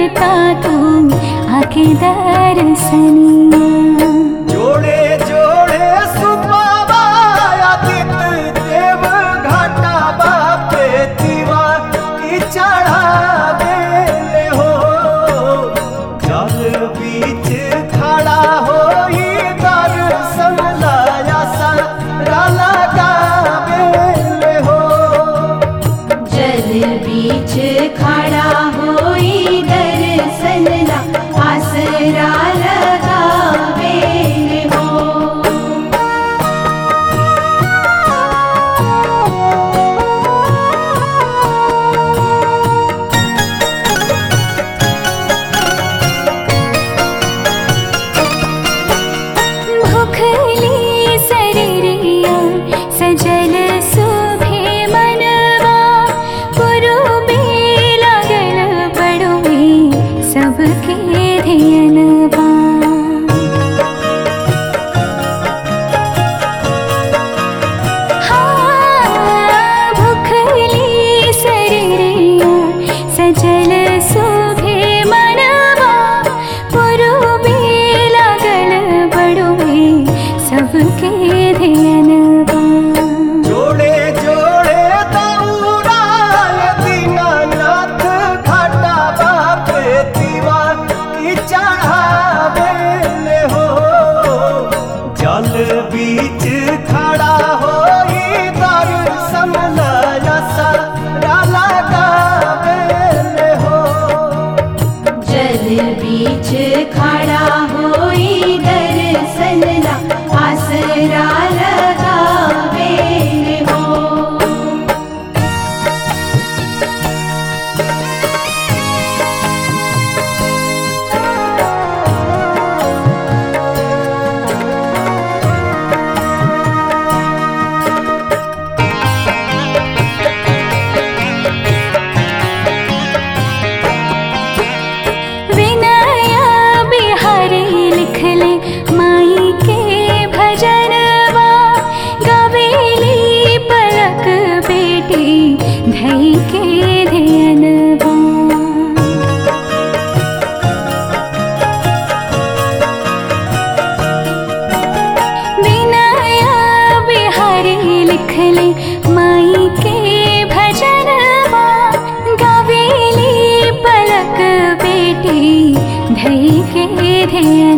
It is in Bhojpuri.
देता तू आके दर्शनिया। जोड़े जोड़े सुपावा आदित्य देव घाटा बापे दीवा की चढ़ावे ले हो। जल बीच खड़ा होई दर्शन लाया सारा लगावे ले हो। जल बीच खड़ा होई दर्शन ला आसरा लगावे हो। भूखली शरीरिया सजल सुभे मनवा पुरुबे लागल बड़ुए सबके ध्यानवा। हाँ, भूखली शरीरिया सजल सुभे मनवा पुरुबे लागल बड़ुए सबके ध्यानवा। जोड़े जोड़े दौड़ाए दीनानाथ घाटा बापे दीवा की चढ़ावे ले हो। जल बीच खड़ा होई दर्शन लाया सारा लगावे ले हो। जल बीच खड़ा होई दर्शन ला आसरा लगावे हो। विनया बिहारी लिखले माई के भजनवा गवेली पलक बेटी धई के ध्यानवा। विनया बिहारी लिखले माई के भजनवा गवेली पलक बेटी धई के ध्यान।